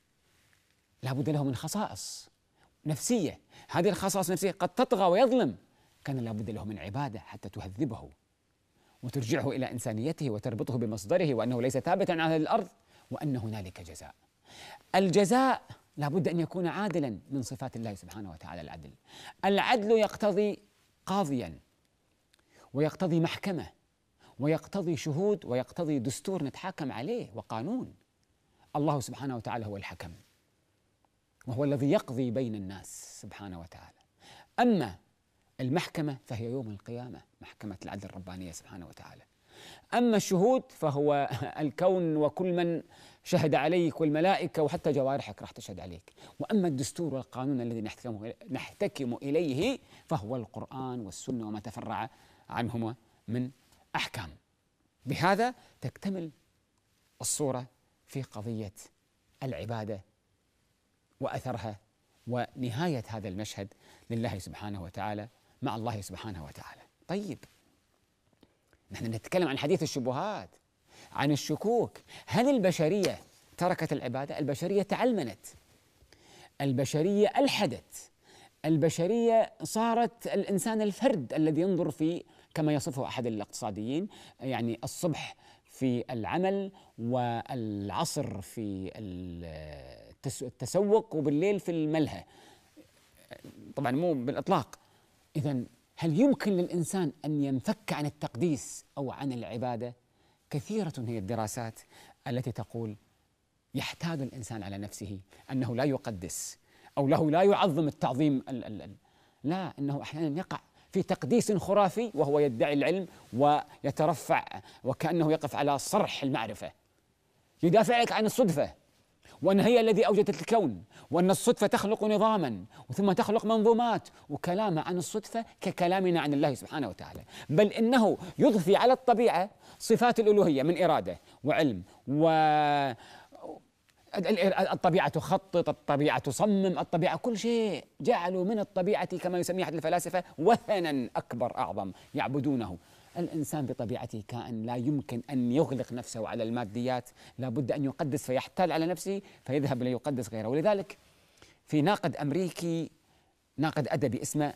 لا بد له من خصائص نفسية، هذه الخصائص النفسية قد تطغى ويظلم، كان لا بد له من عبادة حتى تهذبه وترجعه إلى إنسانيته وتربطه بمصدره، وأنه ليس ثابتا على الأرض، وأن هنالك جزاء. الجزاء لا بد أن يكون عادلا، من صفات الله سبحانه وتعالى العدل. العدل يقتضي قاضيا، ويقتضي محكمة، ويقتضي شهود، ويقتضي دستور نتحاكم عليه وقانون. الله سبحانه وتعالى هو الحكم، وهو الذي يقضي بين الناس سبحانه وتعالى. أما المحكمة فهي يوم القيامة، محكمة العدل الربانية سبحانه وتعالى. أما الشهود فهو الكون وكل من شهد عليك، والملائكة وحتى جوارحك راح تشهد عليك. وأما الدستور والقانون الذي نحتكم إليه فهو القرآن والسنة وما تفرع عنهما من أحكام. بهذا تكتمل الصورة في قضية العبادة وأثرها ونهاية هذا المشهد لله سبحانه وتعالى مع الله سبحانه وتعالى. طيب، نحن نتكلم عن حديث الشبهات، عن الشكوك. هل البشرية تركت العبادة؟ البشرية تعلمنت، البشرية ألحدت، البشرية صارت الإنسان الفرد الذي ينظر في، كما يصفه أحد الاقتصاديين، يعني الصبح في العمل والعصر في التسوق وبالليل في الملهى، طبعا مو بالإطلاق. إذن هل يمكن للإنسان أن ينفك عن التقديس أو عن العبادة؟ كثيرة هي الدراسات التي تقول يحتاج الإنسان على نفسه أنه لا يقدس أو له لا يعظم التعظيم لا، إنه أحيانا يقع في تقديس خرافي وهو يدعي العلم ويترفع وكأنه يقف على صرح المعرفة، يدافع لك عن الصدفة، وأن هي الذي أوجدت الكون، وأن الصدفة تخلق نظاما ثم تخلق منظومات، وكلام عن الصدفة ككلامنا عن الله سبحانه وتعالى، بل إنه يضفي على الطبيعة صفات الألوهية من إرادة وعلم، الطبيعة تخطط، الطبيعة تصمم، الطبيعة كل شيء، جعلوا من الطبيعة كما يسميه أحد الفلاسفة وثنا أكبر أعظم يعبدونه. الإنسان بطبيعته كائن لا يمكن أن يغلق نفسه على الماديات، لا بد أن يقدس فيحتال على نفسه فيذهب ليقدس غيره. ولذلك في ناقد أمريكي، ناقد أدبي اسمه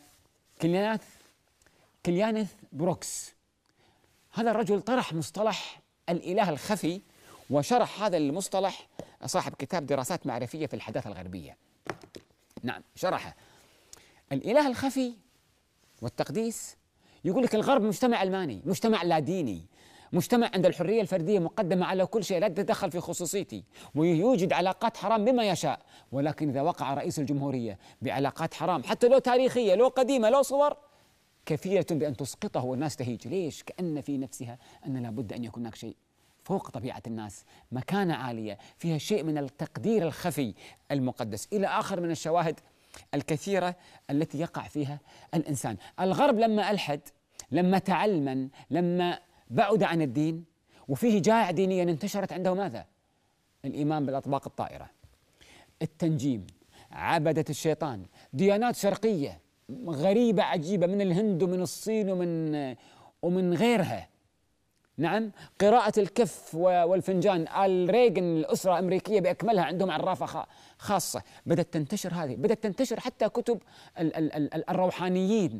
كيليانث بروكس، هذا الرجل طرح مصطلح الإله الخفي، وشرح هذا المصطلح صاحب كتاب دراسات معرفية في الحداثة الغربية. نعم، شرحه. الإله الخفي والتقديس، يقول لك الغرب مجتمع علماني، مجتمع لا ديني، مجتمع عند الحرية الفردية مقدمة على كل شيء، لا تتدخل في خصوصيتي، ويوجد علاقات حرام بما يشاء، ولكن إذا وقع رئيس الجمهورية بعلاقات حرام حتى لو تاريخية، لو قديمة، لو صور، كفيلة بأن تسقطه والناس تهيج. ليش؟ كأن في نفسها أن لا بد أن يكون هناك شيء فوق طبيعة الناس، مكانة عالية فيها شيء من التقدير الخفي المقدس، إلى آخر من الشواهد الكثيرة التي يقع فيها الإنسان. الغرب لما ألحد، لما تعلمن، لما بعد عن الدين، وفيه جائع دينيا انتشرت عنده ماذا؟ الإيمان بالأطباق الطائرة، التنجيم، عبدة الشيطان، ديانات شرقية غريبة عجيبة من الهند ومن الصين ومن غيرها. نعم، قراءة الكف والفنجان، ريغن الأسرة الأمريكية بأكملها عندهم عرافة خاصة، بدأت تنتشر هذه، بدأت تنتشر حتى كتب الروحانيين.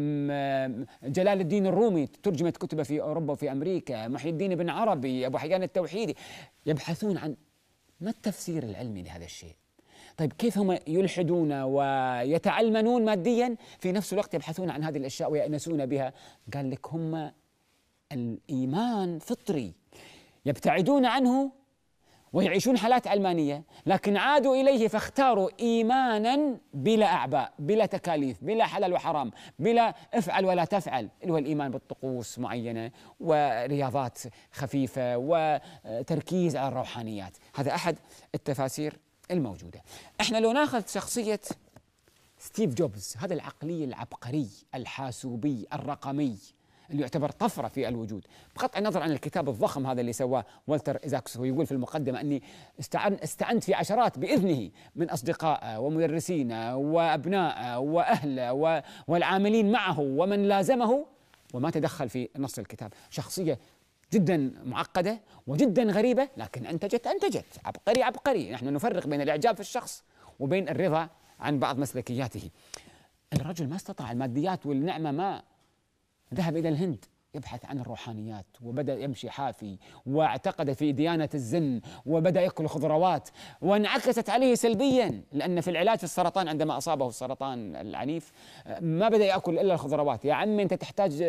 جلال الدين الرومي ترجمت كتبه في أوروبا وفي أمريكا، محي الدين بن عربي، أبو حيان التوحيدي، يبحثون عن ما التفسير العلمي لهذا الشيء. طيب كيف هم يلحدون ويتعلمنون ماديا في نفس الوقت يبحثون عن هذه الأشياء ويأنسون بها؟ قال لك هم الإيمان فطري، يبتعدون عنه ويعيشون حالات علمانية، لكن عادوا إليه فاختاروا إيمانا بلا أعباء، بلا تكاليف، بلا حلال وحرام، بلا افعل ولا تفعل، اللي هو الإيمان بالطقوس معينة ورياضات خفيفة وتركيز على الروحانيات. هذا أحد التفاسير الموجودة. احنا لو ناخذ شخصية ستيف جوبز، هذا العقلي العبقري الحاسوبي الرقمي اللي يعتبر طفرة في الوجود. بقطع النظر عن الكتاب الضخم هذا اللي سواه والتر إيزاكسون، ويقول في المقدمة أني استعنت في عشرات بإذنه من أصدقائه ومدرسينه وأبنائه وأهله والعاملين معه ومن لازمه، وما تدخل في نص الكتاب. شخصية جدا معقدة وجدا غريبة، لكن أنتجت عبقري. نحن نفرق بين الإعجاب في الشخص وبين الرضا عن بعض مسلكياته. الرجل ما استطاع الماديات والنعمة، ما ذهب إلى الهند يبحث عن الروحانيات، وبدأ يمشي حافي، واعتقد في ديانة الزن، وبدأ يأكل خضروات، وانعكست عليه سلبيا، لأن في العلاج في السرطان عندما أصابه السرطان العنيف ما بدأ يأكل إلا الخضروات. يا عمي أنت تحتاج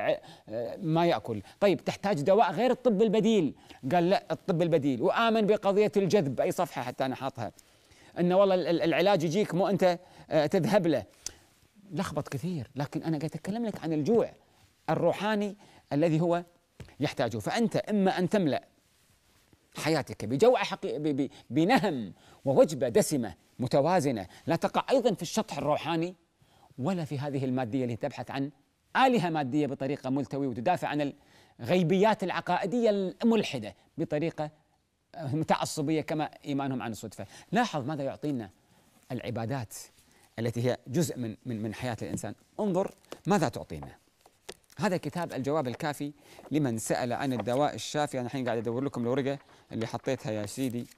ما يأكل، طيب تحتاج دواء غير الطب البديل، قال لا الطب البديل. وآمن بقضية الجذب، أي صفحة حتى أنا حاطها، أن والله العلاج يجيك مو أنت تذهب له. لخبط كثير. لكن أنا قاعد أتكلم لك عن الجوع الروحاني الذي هو يحتاجه. فأنت إما أن تملأ حياتك بجوع حقيقي، بنهم ووجبة دسمة متوازنة لا تقع أيضا في الشطح الروحاني ولا في هذه المادية اللي تبحث عن آلهة مادية بطريقة ملتوية، وتدافع عن الغيبيات العقائدية الملحدة بطريقة متعصبية كما إيمانهم عن الصدفة. لاحظ ماذا يعطينا العبادات التي هي جزء من حياة الإنسان. انظر ماذا تعطينا. هذا كتاب الجواب الكافي لمن سأل عن الدواء الشافي. أنا الحين قاعد أدور لكم الورقة اللي حطيتها يا سيدي،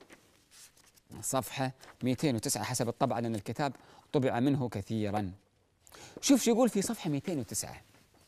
صفحة 209 حسب الطبعة، لأن الكتاب طبع منه كثيرا. شوف شو يقول في صفحة 209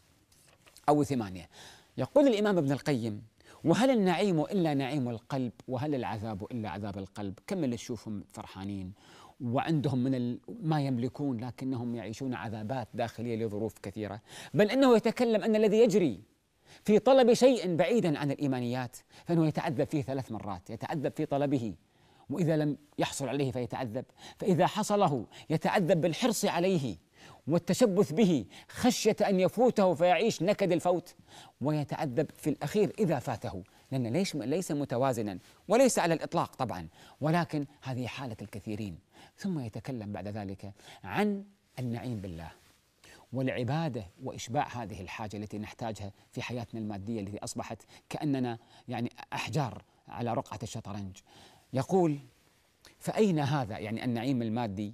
أو 8. يقول الإمام ابن القيم: وهل النعيم إلا نعيم القلب، وهل العذاب إلا عذاب القلب؟ كم اللي تشوفهم فرحانين وعندهم من ما يملكون، لكنهم يعيشون عذابات داخلية لظروف كثيرة. بل إنه يتكلم أن الذي يجري في طلب شيء بعيدا عن الإيمانيات فإنه يتعذب فيه 3 مرات. يتعذب في طلبه، وإذا لم يحصل عليه فيتعذب، فإذا حصله يتعذب بالحرص عليه والتشبث به خشية أن يفوته فيعيش نكد الفوت، ويتعذب في الأخير إذا فاته، لأن ليس متوازنا وليس على الإطلاق طبعا، ولكن هذه حالة الكثيرين. ثم يتكلم بعد ذلك عن النعيم بالله والعبادة وإشباع هذه الحاجة التي نحتاجها في حياتنا المادية التي أصبحت كأننا يعني أحجار على رقعة الشطرنج. يقول: فأين هذا، يعني النعيم المادي،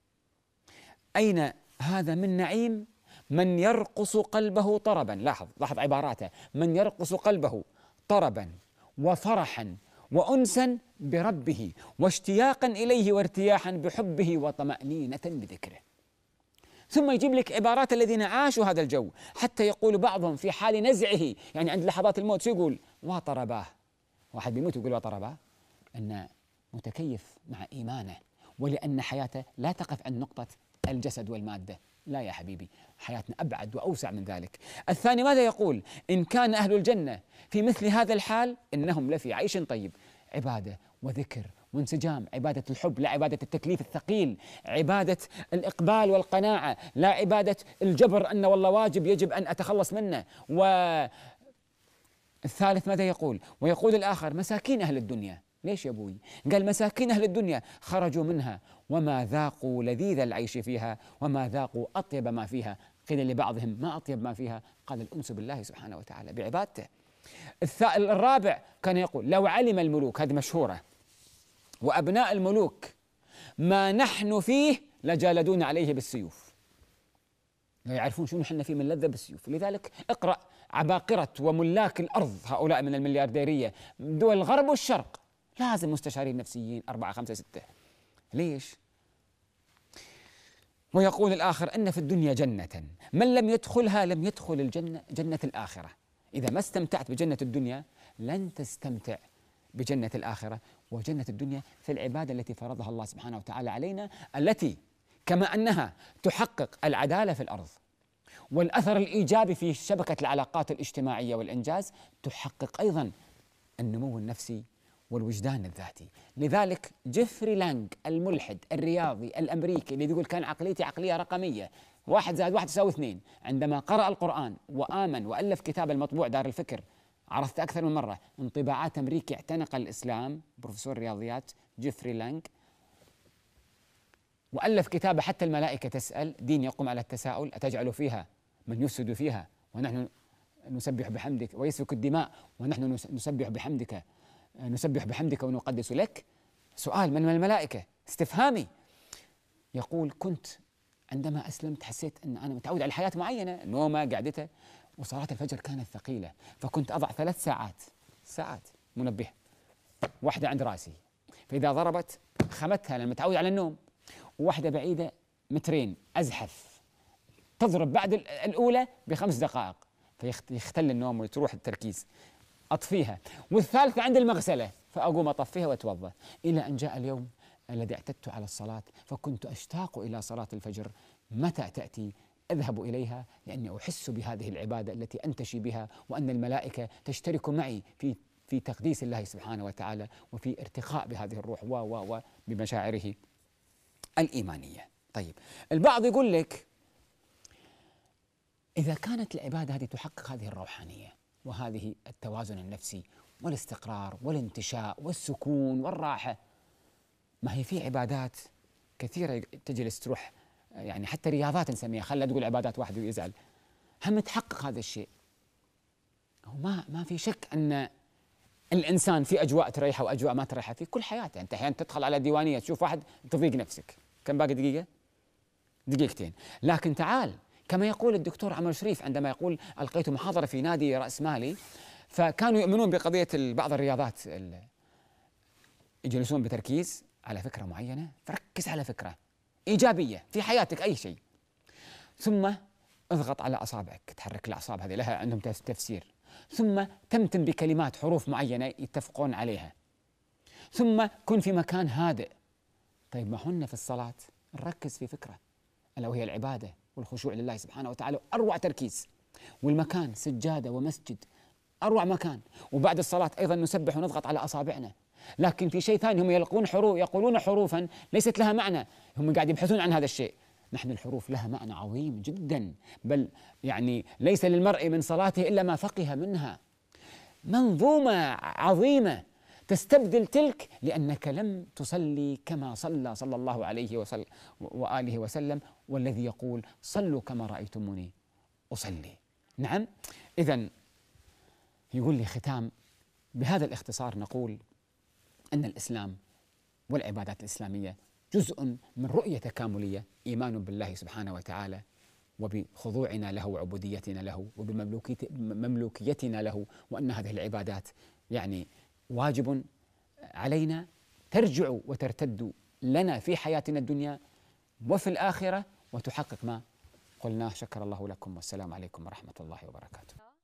أين هذا من نعيم من يرقص قلبه طربا؟ لاحظ عباراته: من يرقص قلبه طربا وفرحا وأنسا بربه واشتياقا إليه وارتياحا بحبه وطمأنينة بذكره. ثم يجيب لك عبارات الذين عاشوا هذا الجو، حتى يقول بعضهم في حال نزعه، يعني عند لحظات الموت شو يقول؟ وطرباه. واحد بيموت يقول وطرباه، أن متكيف مع إيمانه، ولأن حياته لا تقف عند نقطة الجسد والمادة. لا يا حبيبي، حياتنا أبعد وأوسع من ذلك. الثاني ماذا يقول؟ إن كان أهل الجنة في مثل هذا الحال إنهم لفي عيش طيب. عبادة وذكر وانسجام، عبادة الحب لا عبادة التكليف الثقيل، عبادة الإقبال والقناعة لا عبادة الجبر أن والله واجب يجب أن أتخلص منه. والثالث ماذا يقول؟ ويقول الآخر: مساكين أهل الدنيا. ليش يا أبوي؟ قال: مساكين أهل الدنيا خرجوا منها وما ذاقوا لذيذ العيش فيها وما ذاقوا أطيب ما فيها. قيل لبعضهم: ما أطيب ما فيها؟ قال: الأنس بالله سبحانه وتعالى بعبادته. الرابع كان يقول: لو علم الملوك، هذه مشهورة، وأبناء الملوك ما نحن فيه لجالدونا عليه بالسيوف. لا يعرفون شو نحن فيه من لذة بالسيوف. لذلك اقرأ عباقرة وملاك الأرض هؤلاء من المليارديرية دول الغرب والشرق لازم مستشارين نفسيين 4 5 6. ليش؟ ويقول الآخر: أن في الدنيا جنة من لم يدخلها لم يدخل الجنة، جنة الآخرة. إذا ما استمتعت بجنة الدنيا لن تستمتع بجنة الآخرة. وجنة الدنيا في العبادة التي فرضها الله سبحانه وتعالى علينا، التي كما أنها تحقق العدالة في الأرض والأثر الإيجابي في شبكة العلاقات الاجتماعية والإنجاز، تحقق أيضا النمو النفسي والوجدان الذاتي. لذلك جيفري لانج الملحد الرياضي الأمريكي اللي يقول كان عقليتي عقلية رقمية، 1 زائد 1 يساوي 2، عندما قرأ القرآن وآمن وألف كتاب المطبوع دار الفكر، عرفت أكثر من مرة انطباعات أمريكي اعتنق الإسلام، بروفيسور رياضيات جيفري لانج، وألف كتابه حتى الملائكة تسأل، دين يقوم على التساؤل، أتجعل فيها من يفسد فيها ونحن نسبح بحمدك ويسفك الدماء ونحن نسبح بحمدك ونقدس لك؟ سؤال من الملائكة استفهامي. يقول كنت عندما أسلمت حسيت أن أنا متعود على حياة معينة، نومة قعدته، وصلاة الفجر كانت ثقيلة، فكنت أضع 3 ساعات منبه، واحدة عند رأسي، فإذا ضربت خمتها لأن متعود على النوم، وواحدة بعيدة 2 أزحف تضرب بعد الأولى ب5 دقائق فيختل النوم وتروح التركيز، أطفيها، والثالثة عند المغسلة فأقوم أطفيها وأتوضأ، إلى أن جاء اليوم الذي اعتدت على الصلاة فكنت أشتاق إلى صلاة الفجر، متى تأتي أذهب إليها لأني أحس بهذه العبادة التي أنتشي بها، وأن الملائكة تشترك معي في تقديس الله سبحانه وتعالى وفي ارتقاء بهذه الروح بمشاعره الإيمانية. طيب البعض يقول لك إذا كانت العبادة هذه تحقق هذه الروحانية وهذه التوازن النفسي والاستقرار والانتشاء والسكون والراحة، ما هي في عبادات كثيرة تجلس تروح، يعني حتى رياضات نسميها، خلى تقول عبادات واحد ويزعل، هم تحقق هذا الشيء. ما في شك أن الإنسان في أجواء تريحه وأجواء ما تريحه في كل حياته. أنت أحيانا تدخل على ديوانية تشوف واحد تضيق نفسك، كم باقي دقيقة؟ دقيقتين. لكن تعال كما يقول الدكتور عمر شريف عندما يقول ألقيت محاضرة في نادي رأسمالي، فكانوا يؤمنون بقضية بعض الرياضات يجلسون بتركيز على فكرة معينة، فركز على فكرة إيجابية في حياتك أي شيء، ثم اضغط على أصابعك، تحرك الأعصاب هذه لها عندهم تفسير، ثم تمتم بكلمات حروف معينة يتفقون عليها، ثم كن في مكان هادئ. طيب ما هن في الصلاة نركز في فكرة ألا وهي العبادة والخشوع لله سبحانه وتعالى، أروع تركيز، والمكان سجادة ومسجد أروع مكان، وبعد الصلاة أيضا نسبح ونضغط على أصابعنا. لكن في شيء ثاني، هم يقولون حروفا ليست لها معنى، هم قاعد يبحثون عن هذا الشيء. نحن الحروف لها معنى عظيم جدا، بل يعني ليس للمرء من صلاته إلا ما فقه منها، منظومة عظيمة تستبدل تلك، لأنك لم تصلي كما صلى الله عليه وآله وسلم، والذي يقول صلوا كما رأيتموني أصلي. نعم، إذن يقول لي ختام بهذا الاختصار نقول أن الإسلام والعبادات الإسلامية جزء من رؤية تكاملية، إيمان بالله سبحانه وتعالى وبخضوعنا له وعبوديتنا له وبمملوكيتنا له، وأن هذه العبادات يعني واجب علينا ترجع وترتد لنا في حياتنا الدنيا وفي الآخرة وتحقق ما قلناه. شكر الله لكم والسلام عليكم ورحمة الله وبركاته.